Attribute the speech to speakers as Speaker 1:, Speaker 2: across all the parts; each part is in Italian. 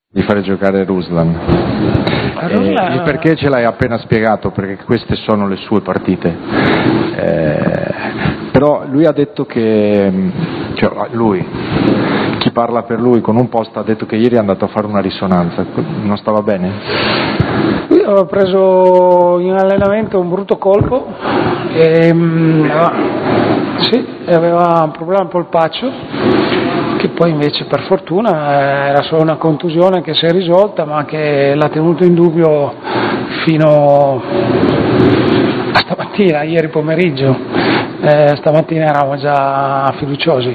Speaker 1: di fare giocare Ruslan. Il perché ce l'hai appena spiegato, perché queste sono le sue partite. Però lui ha detto che, cioè lui, chi parla per lui con un post ha detto che ieri è andato a fare una risonanza, non stava bene?
Speaker 2: Lui aveva preso in allenamento un brutto colpo e aveva un problema al polpaccio, che poi invece per fortuna era solo una contusione che si è risolta, ma che l'ha tenuto in dubbio fino a stamattina, ieri pomeriggio. Stamattina eravamo già fiduciosi.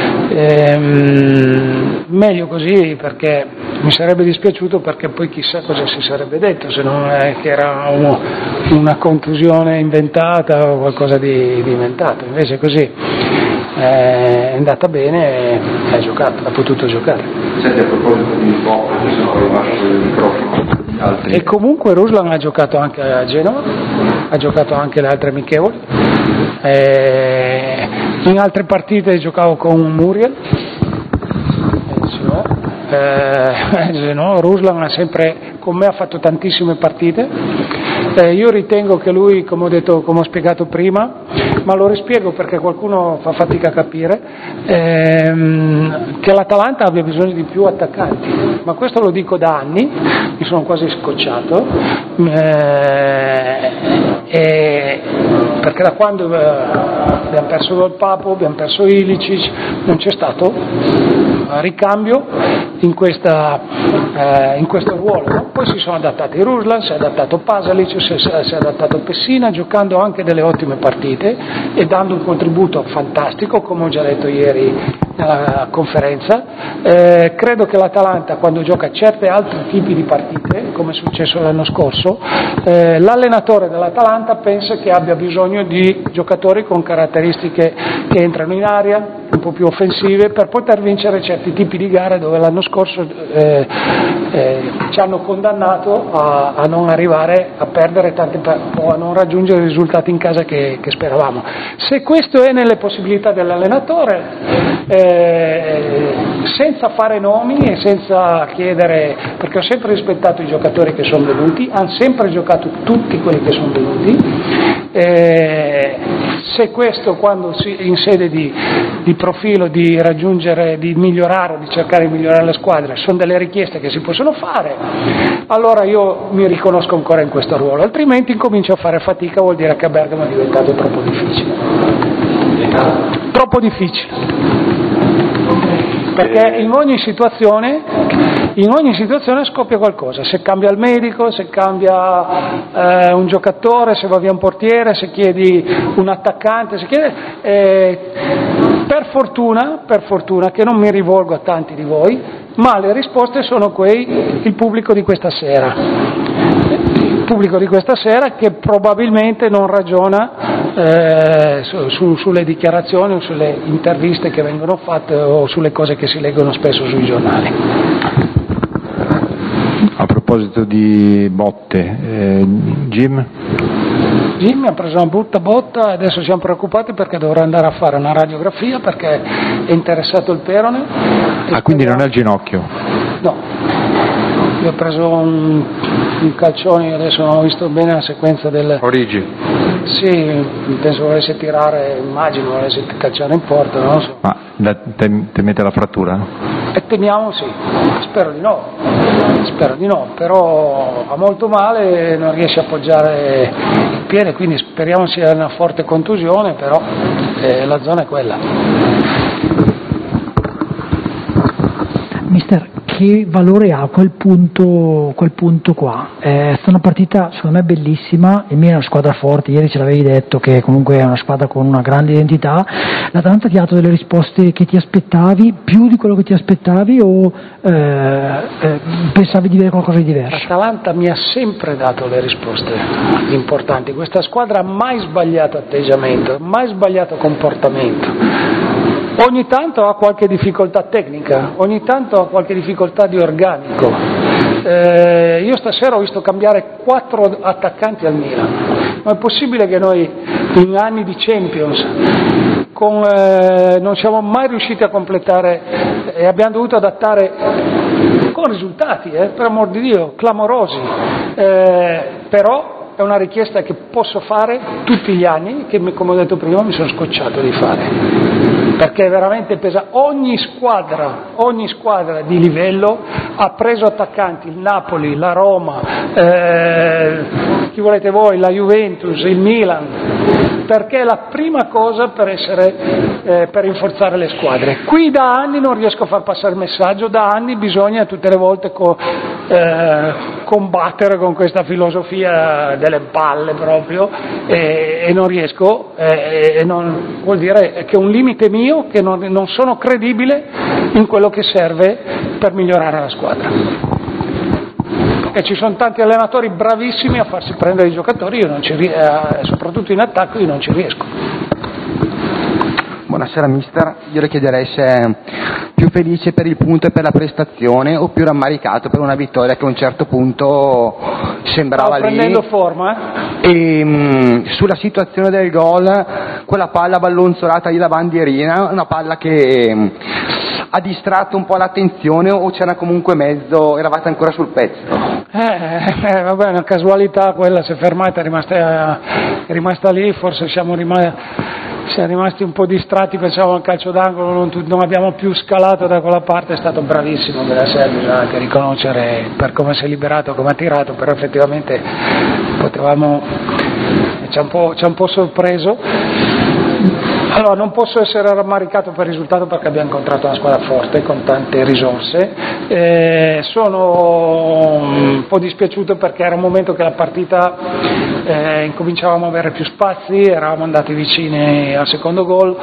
Speaker 2: Meglio così, perché mi sarebbe dispiaciuto, perché poi chissà cosa si sarebbe detto, se non è che era una contusione inventata o qualcosa di inventato. Invece così è andata bene e ha giocato, ha potuto giocare.
Speaker 1: Senti, a proposito di Bob, che sono rimasto il microfono. Altri.
Speaker 2: E comunque Ruslan ha giocato anche a Genova, ha giocato anche le altre amichevoli, in altre partite giocavo con Muriel, Ruslan ha sempre, con me ha fatto tantissime partite. Io ritengo che lui, come ho spiegato prima, ma lo rispiego perché qualcuno fa fatica a capire, che l'Atalanta abbia bisogno di più attaccanti, ma questo lo dico da anni, mi sono quasi scocciato, perché da quando abbiamo perso Del Papo, abbiamo perso Ilicic, non c'è stato ricambio in questo ruolo, no? Poi si sono adattati Ruslan, si è adattato Pasalic, si è adattato Pessina, giocando anche delle ottime partite e dando un contributo fantastico, come ho già detto ieri nella conferenza. Credo che l'Atalanta, quando gioca certe altri tipi di partite, come è successo l'anno scorso, l'allenatore dell'Atalanta pensa che abbia bisogno di giocatori con caratteristiche che entrano in area, un po' più offensive, per poter vincere certi tipi di gare dove l'anno scorso ci hanno condannato a non arrivare a perdere o a non raggiungere i risultati in casa che speravamo. Se questo è nelle possibilità dell'allenatore, senza fare nomi e senza chiedere, perché ho sempre rispettato i giocatori che sono venuti, hanno sempre giocato tutti quelli che sono venuti, se questo, quando in sede di profilo, di raggiungere, di migliorare, di cercare di migliorare la squadra, sono delle richieste che si possono fare, allora io mi riconosco ancora in questo ruolo, altrimenti incomincio a fare fatica, vuol dire che a Bergamo è diventato troppo difficile. Troppo difficile. Perché in ogni situazione scoppia qualcosa, se cambia il medico, se cambia un giocatore, se va via un portiere, se chiedi un attaccante, per fortuna che non mi rivolgo a tanti di voi, ma le risposte sono il pubblico di questa sera. Il pubblico di questa sera che probabilmente non ragiona sulle dichiarazioni o sulle interviste che vengono fatte o sulle cose che si leggono spesso sui giornali.
Speaker 1: A proposito di botte, Jim
Speaker 2: ha preso una brutta botta e adesso siamo preoccupati perché dovrà andare a fare una radiografia perché è interessato il perone.
Speaker 1: Quindi non è il ginocchio?
Speaker 2: No, io ho preso un calcione, adesso non ho visto bene la sequenza del...
Speaker 1: Origi?
Speaker 2: Sì, penso volesse tirare, immagino volesse calciare in porta, non lo so.
Speaker 1: Ma temete la frattura?
Speaker 2: Temiamo sì, spero di no, però ha molto male, non riesce a appoggiare il piede, quindi speriamo sia una forte contusione, però la zona è quella.
Speaker 3: Mister, che valore ha quel punto qua? È stata una partita secondo me bellissima, il Milan è una squadra forte, ieri ce l'avevi detto che comunque è una squadra con una grande identità, l'Atalanta ti ha dato delle risposte che ti aspettavi, più di quello che ti aspettavi o pensavi di vedere qualcosa di diverso?
Speaker 2: L'Atalanta mi ha sempre dato le risposte importanti, questa squadra ha mai sbagliato atteggiamento, mai sbagliato comportamento. Ogni tanto ha qualche difficoltà tecnica, ogni tanto ha qualche difficoltà di organico. Io stasera ho visto cambiare 4 attaccanti al Milan, ma è possibile che noi in anni di Champions non siamo mai riusciti a completare e abbiamo dovuto adattare con con risultati, per amor di Dio, clamorosi, però è una richiesta che posso fare tutti gli anni, che come ho detto prima mi sono scocciato di fare, perché veramente pesa. Ogni squadra di livello ha preso attaccanti, il Napoli, la Roma, chi volete voi, la Juventus, il Milan, perché è la prima cosa per rinforzare le squadre. Qui da anni non riesco a far passare il messaggio, da anni bisogna tutte le volte combattere con questa filosofia delle balle proprio, e non riesco, vuol dire che è un limite mio, che non sono credibile in quello che serve per migliorare la squadra. E ci sono tanti allenatori bravissimi a farsi prendere i giocatori, io non ci soprattutto in attacco io non ci riesco.
Speaker 4: Buonasera mister, io le chiederei se è più felice per il punto e per la prestazione o più rammaricato per una vittoria che a un certo punto sembrava lì.
Speaker 2: Prendendo forma,
Speaker 4: E sulla situazione del gol, quella palla ballonzolata lì la bandierina, una palla che ha distratto un po' l'attenzione o c'era comunque mezzo, eravate ancora sul pezzo?
Speaker 2: Vabbè, una casualità quella, si è fermata, è rimasta lì, forse siamo rimasti un po' distratti, pensavamo al calcio d'angolo, non abbiamo più scalato da quella parte. È stato bravissimo Benaser, bisogna anche riconoscere per come si è liberato, come ha tirato, però effettivamente ci ha un po' sorpreso. Allora, non posso essere rammaricato per il risultato perché abbiamo incontrato una squadra forte con tante risorse, sono un po' dispiaciuto perché era un momento che la partita incominciavamo a avere più spazi, eravamo andati vicini al secondo gol,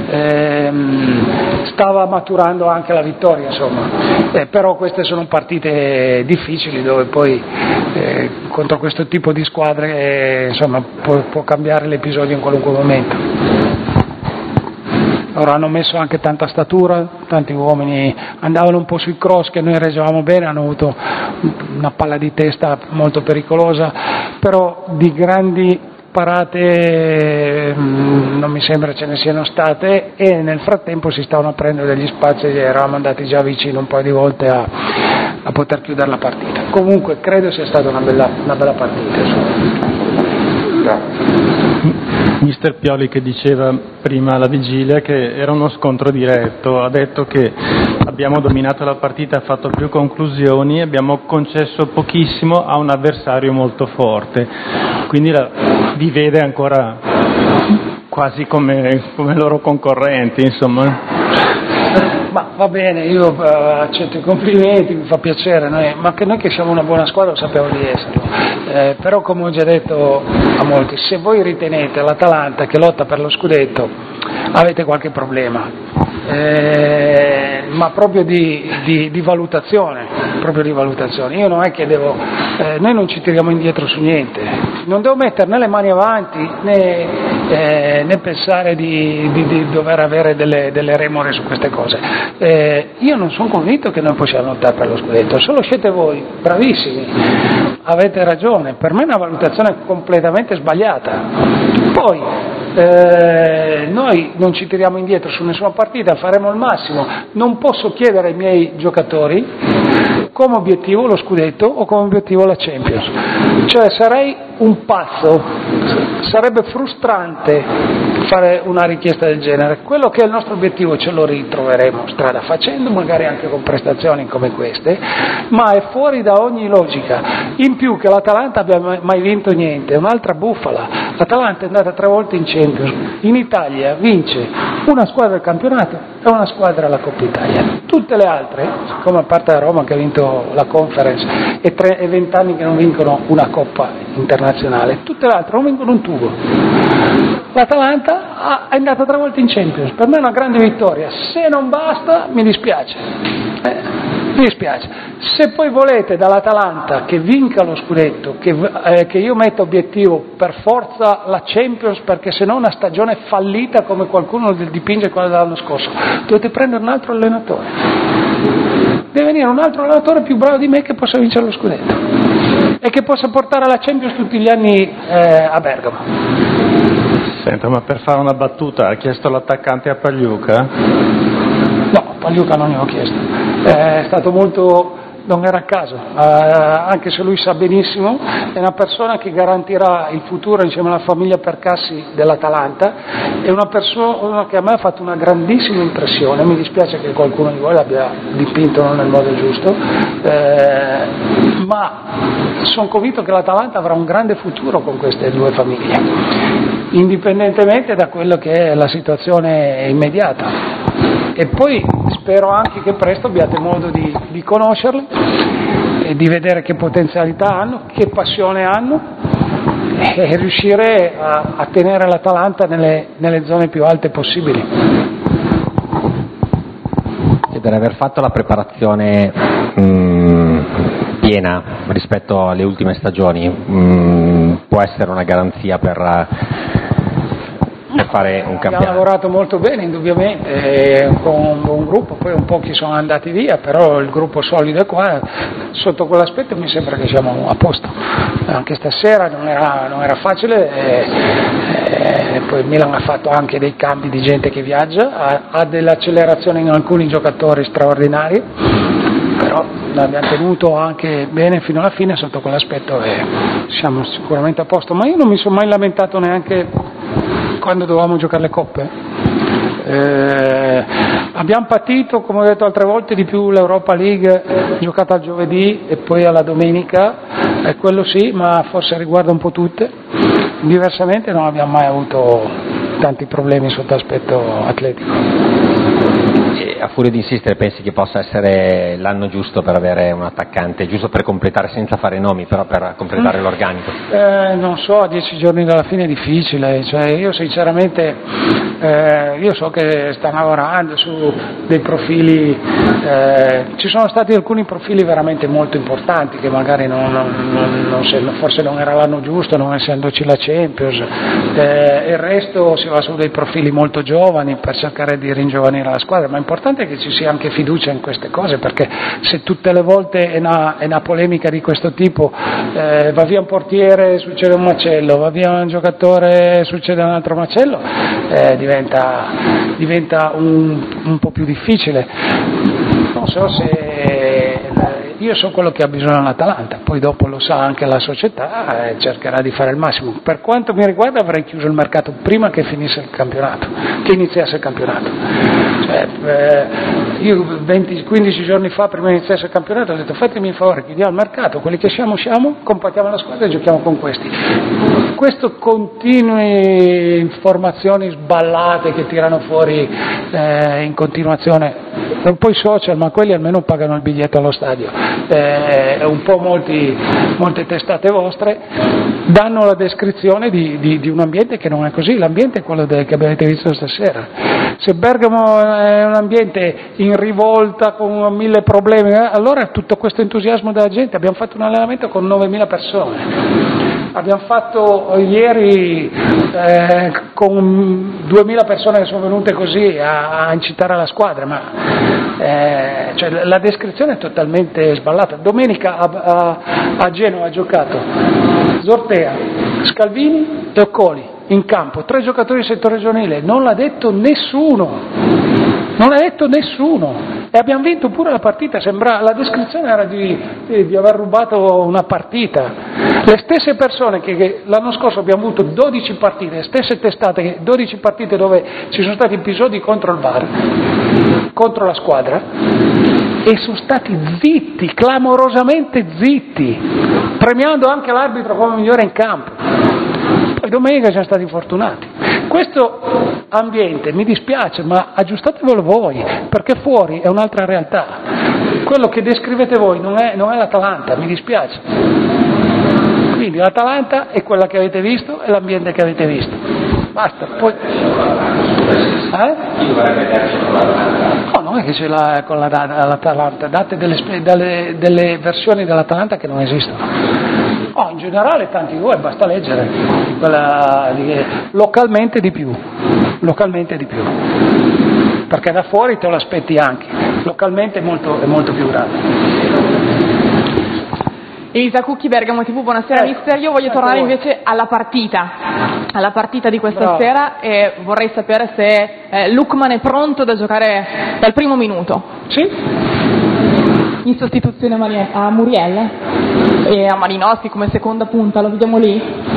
Speaker 2: stava maturando anche la vittoria, insomma, però queste sono partite difficili dove poi contro questo tipo di squadre insomma può cambiare l'episodio in qualunque momento. Ora hanno messo anche tanta statura, tanti uomini andavano un po' sui cross che noi reggevamo bene, hanno avuto una palla di testa molto pericolosa, però di grandi parate non mi sembra ce ne siano state, e nel frattempo si stavano prendendo degli spazi e eravamo andati già vicino un paio di volte a poter chiudere la partita. Comunque credo sia stata una bella partita, insomma.
Speaker 5: Mister Pioli, che diceva prima alla vigilia che era uno scontro diretto, ha detto che abbiamo dominato la partita, fatto più conclusioni, abbiamo concesso pochissimo a un avversario molto forte, quindi vi vede ancora quasi come loro concorrenti, insomma.
Speaker 2: Ma va bene, io accetto i complimenti, mi fa piacere, ma che noi che siamo una buona squadra lo sappiamo di esserlo, però come ho già detto a molti, se voi ritenete l'Atalanta che lotta per lo scudetto avete qualche problema, ma proprio di valutazione, io non è che noi non ci tiriamo indietro su niente, non devo mettere né le mani avanti né pensare di dover avere delle remore su queste cose. Io non sono convinto che noi possiamo lottare per lo scudetto, solo siete voi, bravissimi, avete ragione, per me è una valutazione completamente sbagliata. Poi noi non ci tiriamo indietro su nessuna partita, faremo il massimo, non posso chiedere ai miei giocatori come obiettivo lo scudetto o come obiettivo la Champions, cioè sarei un pazzo, sarebbe frustrante fare una richiesta del genere. Quello che è il nostro obiettivo ce lo ritroveremo strada facendo, magari anche con prestazioni come queste, ma è fuori da ogni logica. In più che l'Atalanta abbia mai vinto niente, è un'altra bufala. L'Atalanta è andata 3 volte in Champions, in Italia vince una squadra del campionato e una squadra alla Coppa Italia, tutte le altre, come a parte la Roma che ha vinto la Conference e 20 anni che non vincono una Coppa internazionale, tutte le altre non vincono un tubo. L'Atalanta è andata 3 volte in Champions, per me è una grande vittoria, se non basta mi dispiace. Se poi volete dall'Atalanta che vinca lo scudetto, che io metta obiettivo per forza la Champions, perché se no è una stagione fallita come qualcuno dipinge quella dell'anno scorso, dovete prendere un altro allenatore, deve venire un altro allenatore più bravo di me che possa vincere lo scudetto e che possa portare la Champions tutti gli anni a Bergamo.
Speaker 5: Senta, ma per fare una battuta ha chiesto l'attaccante a Pagliuca?
Speaker 2: No, Pagliuca non ne ho chiesto, è stato molto non era a caso, anche se lui sa benissimo, è una persona che garantirà il futuro insieme alla famiglia Percassi dell'Atalanta, è una persona che a me ha fatto una grandissima impressione, mi dispiace che qualcuno di voi l'abbia dipinto non nel modo giusto, ma sono convinto che l'Atalanta avrà un grande futuro con queste due famiglie, indipendentemente da quello che è la situazione immediata. E poi spero anche che presto abbiate modo di conoscerli e di vedere che potenzialità hanno, che passione hanno e riuscire a tenere l'Atalanta nelle zone più alte possibili.
Speaker 6: E per aver fatto la preparazione piena rispetto alle ultime stagioni, può essere una garanzia per fare un campionato?
Speaker 2: Abbiamo lavorato molto bene, indubbiamente, con un buon gruppo, poi un po' chi sono andati via, però il gruppo solido è qua, sotto quell'aspetto mi sembra che siamo a posto. Anche stasera non era facile, poi il Milan ha fatto anche dei cambi di gente che viaggia, ha dell'accelerazione in alcuni giocatori straordinari, però l'abbiamo tenuto anche bene fino alla fine sotto quell'aspetto e siamo sicuramente a posto, ma io non mi sono mai lamentato neanche quando dovevamo giocare le coppe. Abbiamo patito, come ho detto altre volte, di più l'Europa League giocata al giovedì e poi alla domenica, quello sì, ma forse riguarda un po' tutte. Diversamente non abbiamo mai avuto tanti problemi sotto aspetto atletico.
Speaker 6: E a furia di insistere, pensi che possa essere l'anno giusto per avere un attaccante, giusto per completare, senza fare nomi, però per completare l'organico?
Speaker 2: Non so, a 10 giorni dalla fine è difficile, cioè io sinceramente io so che sta lavorando su dei profili, ci sono stati alcuni profili veramente molto importanti che magari forse non era l'anno giusto, non essendoci la Champions, il resto si va su dei profili molto giovani per cercare di ringiovanire la squadra, ma è importante che ci sia anche fiducia in queste cose, perché se tutte le volte è una polemica di questo tipo, va via un portiere succede un macello, va via un giocatore succede un altro macello, diventa un po' più difficile. Non so se io so quello che ha bisogno l'Atalanta, poi dopo lo sa anche la società e cercherà di fare il massimo. Per quanto mi riguarda avrei chiuso il mercato prima che finisse il campionato, che iniziasse il campionato. Io 15 giorni fa, prima di iniziare il campionato, ho detto fatemi il favore, chiudiamo il mercato, quelli che siamo, compattiamo la squadra e giochiamo con questi. Questo continue informazioni sballate che tirano fuori in continuazione, un po' i social, ma quelli almeno pagano il biglietto allo stadio, un po' molte testate vostre danno la descrizione di un ambiente che non è così. L'ambiente è quello che avete visto stasera. Se Bergamo è un ambiente in rivolta con 1000 problemi, allora tutto questo entusiasmo della gente. Abbiamo fatto un allenamento con 9.000 persone, abbiamo fatto ieri con 2.000 persone che sono venute così a incitare la squadra, ma cioè, la descrizione è totalmente sballata. Domenica a Genova ha giocato Zortea, Scalvini e Occoli in campo, 3 giocatori del settore giovanile, non l'ha detto nessuno. E abbiamo vinto pure la partita, la descrizione era di aver rubato una partita. Le stesse persone che l'anno scorso abbiamo avuto 12 partite, le stesse testate, 12 partite dove ci sono stati episodi contro il VAR, contro la squadra, e sono stati zitti, clamorosamente zitti, premiando anche l'arbitro come migliore in campo. Poi domenica siamo stati fortunati. Questo ambiente mi dispiace, ma aggiustatevelo voi, perché fuori è un'altra realtà. Quello che descrivete voi non è l'Atalanta, mi dispiace. Quindi l'Atalanta è quella che avete visto e l'ambiente che avete visto. Basta. Poi... No, non è che ce l'ha con l'Atalanta, date delle versioni dell'Atalanta che non esistono. In generale tanti voi, basta leggere, localmente di più, perché da fuori te lo aspetti anche, localmente è molto più grande.
Speaker 7: Elisa Cucchi, Bergamo TV, buonasera mister, io voglio tornare invece alla partita di questa sera e vorrei sapere se Lookman è pronto da giocare dal primo minuto.
Speaker 2: Sì.
Speaker 7: in sostituzione a Muriel e a Malinowski come seconda punta, lo vediamo lì?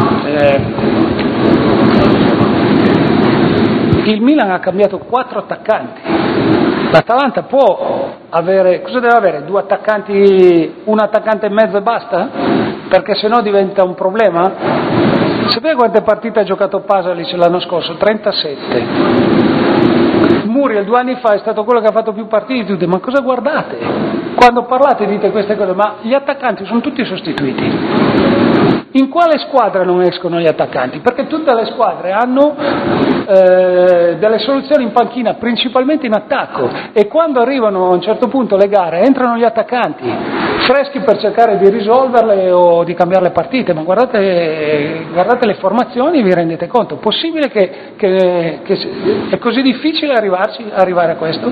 Speaker 2: Il Milan ha cambiato 4 attaccanti. L'Atalanta può avere, cosa deve avere? 2 attaccanti, un attaccante e mezzo e basta? Perché sennò diventa un problema? Sapete quante partite ha giocato Pasalic l'anno scorso? 37. Muriel 2 anni fa è stato quello che ha fatto più partite di tutti, ma cosa guardate? Quando parlate dite queste cose, ma gli attaccanti sono tutti sostituiti. In quale squadra non escono gli attaccanti? Perché tutte le squadre hanno delle soluzioni in panchina, principalmente in attacco, e quando arrivano a un certo punto le gare entrano gli attaccanti, freschi per cercare di risolverle o di cambiare le partite, ma guardate le formazioni e vi rendete conto, è possibile che è così difficile arrivare a questo?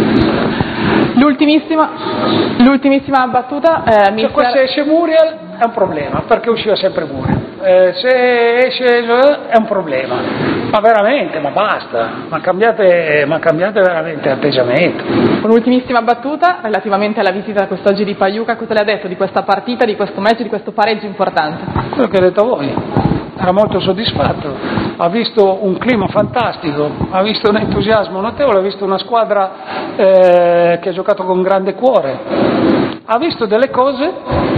Speaker 7: L'ultimissima battuta,
Speaker 2: cioè, se esce Muriel è un problema, perché usciva sempre Muriel, se esce è un problema, ma veramente, ma basta, ma cambiate veramente atteggiamento.
Speaker 7: Un'ultimissima battuta relativamente alla visita quest'oggi di Pagliuca, cosa le ha detto di questa partita, di questo match, di questo pareggio importante?
Speaker 2: Quello che ho detto a voi, era molto soddisfatto, ha visto un clima fantastico, ha visto un entusiasmo notevole, ha visto una squadra che ha giocato con grande cuore, ha visto delle cose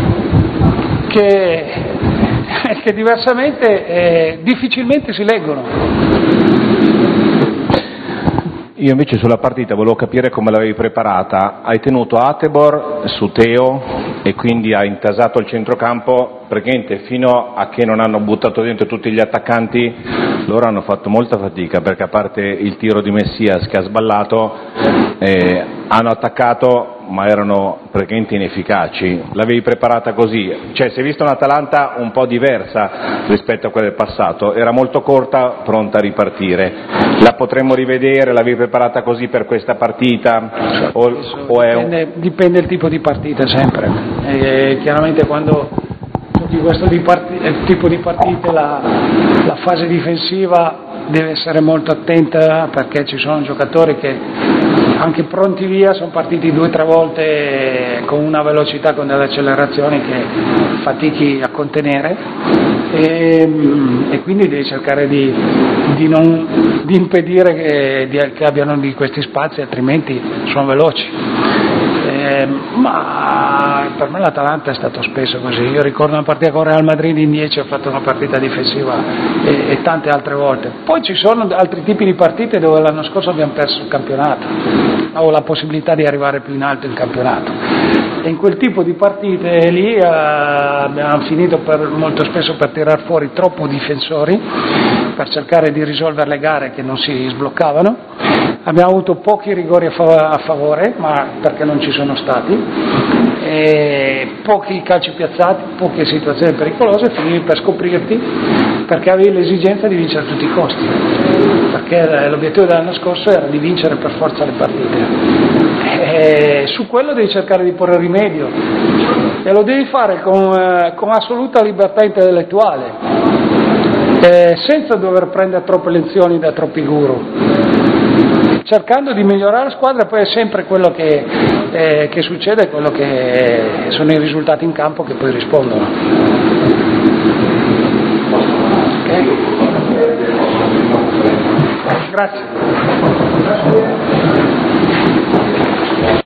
Speaker 2: che diversamente difficilmente si leggono.
Speaker 8: Io invece sulla partita volevo capire come l'avevi preparata. Hai tenuto Atebor su Teo e quindi hai intasato il centrocampo, praticamente fino a che non hanno buttato dentro tutti gli attaccanti loro hanno fatto molta fatica, perché a parte il tiro di Messias che ha sballato hanno attaccato ma erano praticamente inefficaci. L'avevi preparata così? Cioè, si è vista un'Atalanta un po' diversa rispetto a quella del passato, era molto corta, pronta a ripartire. La potremmo rivedere? L'avevi preparata così per questa partita?
Speaker 2: Dipende il tipo di partita sempre. Chiaramente quando giochi questo tipo di partite la fase difensiva deve essere molto attenta, perché ci sono giocatori che anche pronti via sono partiti 2 o 3 volte con una velocità, con delle accelerazioni che fatichi a contenere, e quindi devi cercare di impedire che abbiano di questi spazi, altrimenti sono veloci. Ma per me l'Atalanta è stato spesso così. Io ricordo una partita con Real Madrid in 10 ho fatto una partita difensiva e tante altre volte. Poi ci sono altri tipi di partite dove l'anno scorso abbiamo perso il campionato o la possibilità di arrivare più in alto in campionato, e in quel tipo di partite lì abbiamo finito molto spesso per tirar fuori troppo difensori per cercare di risolvere le gare che non si sbloccavano. Abbiamo avuto pochi rigori a favore, ma perché non ci sono stati, pochi calci piazzati, poche situazioni pericolose, finivi per scoprirti perché avevi l'esigenza di vincere a tutti i costi, perché l'obiettivo dell'anno scorso era di vincere per forza le partite. Su quello devi cercare di porre rimedio e lo devi fare con assoluta libertà intellettuale, senza dover prendere troppe lezioni da troppi guru, cercando di migliorare la squadra. Poi è sempre quello che succede, quello che sono i risultati in campo che poi rispondono. Okay? Grazie.